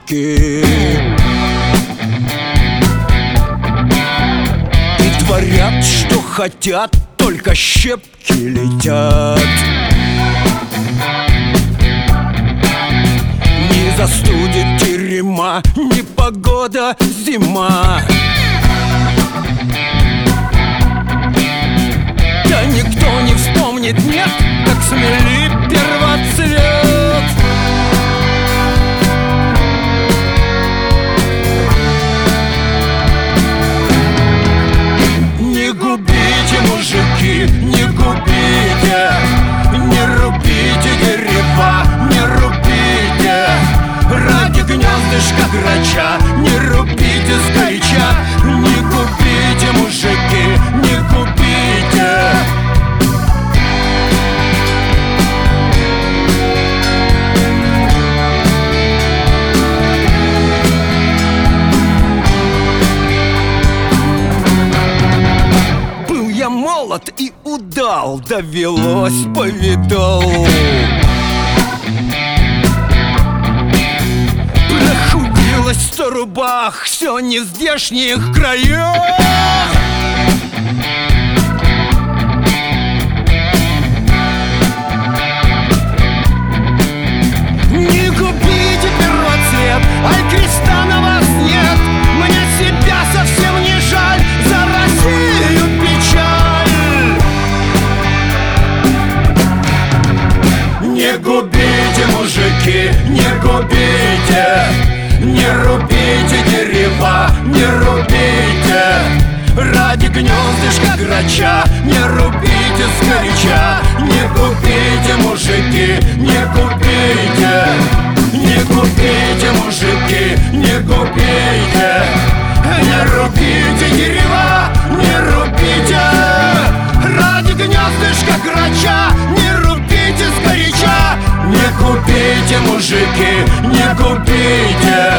щепки и творят, что хотят, только щепки летят. Не застудит терема, ни погода, зима. Да никто не вспомнит, нет, как смели первоцвет. Не губите, мужики, не губите, не рубите дерева, не рубите ради гнездышка грача, не рубите сгоряча. Не губите, мужики, не губите. Был я молод и удал, довелось, повидал. Прохудилась 100 рубах, все не в здешних краях. Не губите первоцвет, аль креста на вас нет. Мне себя совсем не жаль, за Россию печаль. Не губите, мужики, не губите, не рубите дерева, не рубите ради гнездышка грача, не рубите сгоряча. Не губите, мужики, не губите, не губите, мужики, не губите, не рубите дерева, не рубите ради гнездышка грача, не рубите сгоряча. Не губите, мужики, не губите.